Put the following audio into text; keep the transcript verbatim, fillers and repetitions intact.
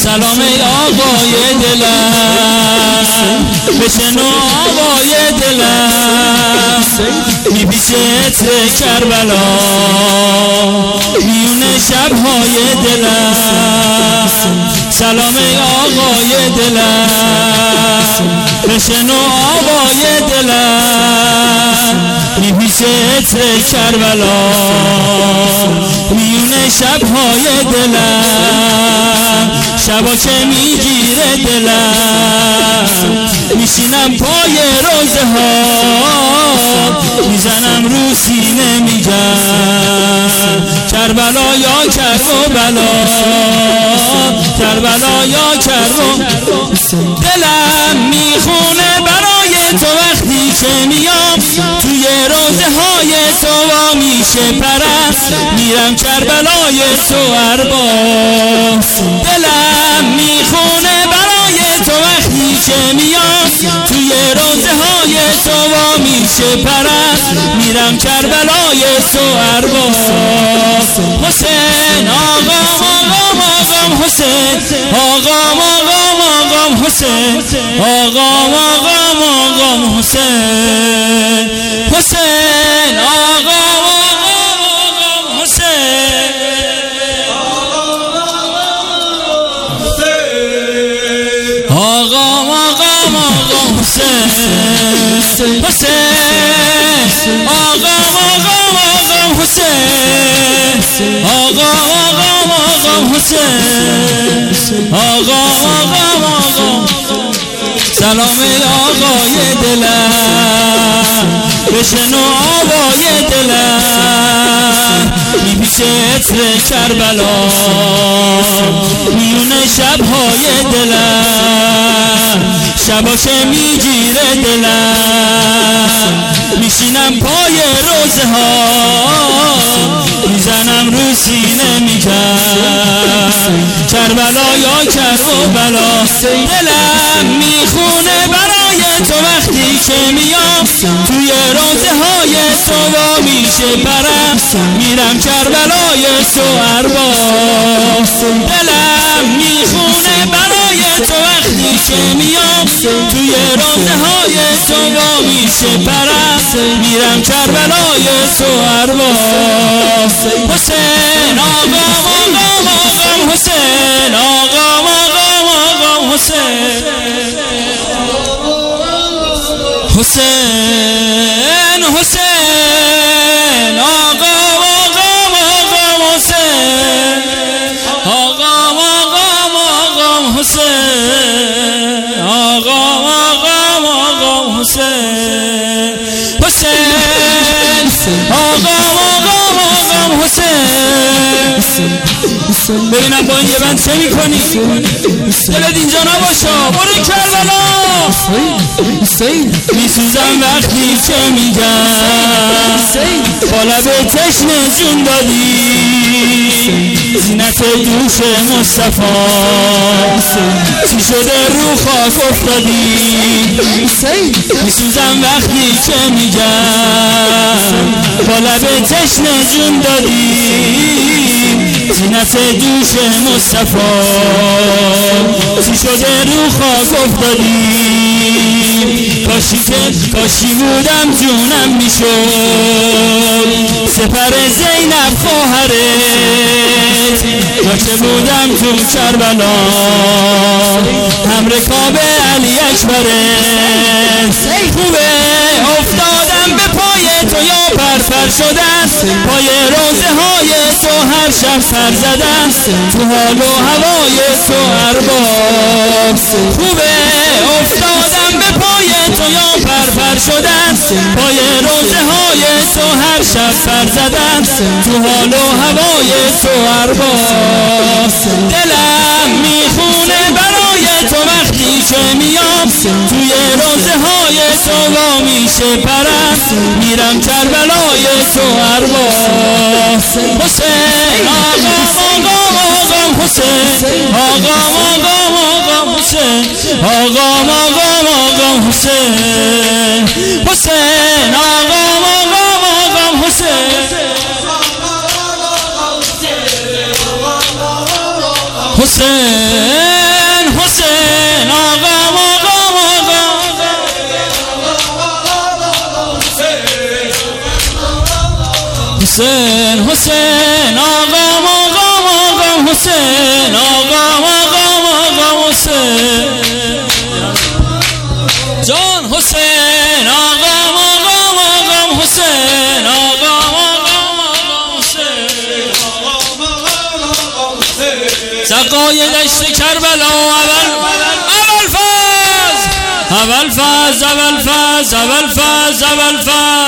سلام ای آقای دلم بشنو آقای دلم میپیچه عطر کربلا میونه شبهای دلم سلام ای آقای دلم بشنو آقای دلم میپیچه عطر کربلا میونه شبهای دلم شبا که میگیره دلم میشینم پای روزه ها میزنم رو سینه میگم کربلا یا کربلا کربلا یا کربلا دلم میخونه برای تو وقتی که میام توی روزه های تو وا میشه پرست میرم کربلای تو ارباب دلم میخونه برای تو وقتی که میام توی روزه های تو وا میشه پرست میرم کربلای تو ارباب حسین آقام آقام آقام حسین آقام آقام آقام حسین آقام آقام آقام حسین حسین آقام آقام آقام حسین آقام آقام آقام حسین حسین آقام آقام آقام حسین آقام آقام آقام حسین آقام آقام آقام سلام ای آقای دلم بشنو آوای دلم میپیچه عطر کربلا میونه شبهای دلم شبا که میگیره دلم میشینم پای روزه ها میزنم رو سینه میگم کربلا یا کربلا دلم میخونه برای تو وقتی که میام توی روزه های تو وا میشه پرست میرم کربلای تو ارباب دلم میخونه برای تو وقتی که میام توی روزه های تو وا میشه پرست میرم کربلای تو ارباب حسین آقام آقام آقام حسین آقام آقام آقام حسین حسین حسین آقام آقام آقام حسین آقام آقام آقام حسین آقام آقام آقام حسین حسین آقام آقام آقام حسین ببینم با این یه بند چه میکنی دلت اینجا نباشا برو کربلا میسوزم وقتی که میگم با لب تشنه جون دادی زینت دوش مصطفی چی شده رو خاک افتادی میسوزم وقتی که میگم با لب تشنه جون دادی زینت دوش مصطفی چی شده رو خاک افتادی کاشی که کاشی بودم جونم میشد سپر زینب خواهرت کاشی بودم تو کربلا هم رکاب علی اکبرت خوبه افتادم به پای تو یا پرپر شدن پای روزه های تو هر شب سر زدن تو حال و هوای تو ارباب خوبه افتادم به پای تو یا پرپر شدن پای روزه های تو هر شب سر زدن تو حال و هوای تو ارباب دلم میخونه برای تو وقتی که میام توی روزه های تو وا میشه پرست میرم کربلای تو ارباب حسین آقام آقام آقام حسین آقام آقام آقام حسین آقام آقام آقام حسین حسین آقام آقام آقام حسین حسین حسین حسین آقام آقام آقام حسین آقام آقام آقام حسین جان حسین آقام آقام آقام حسین آقام آقام آقام حسین سقای دشت کربلا اول اول فاز اول فاز اول فاز اول فاز اول فاز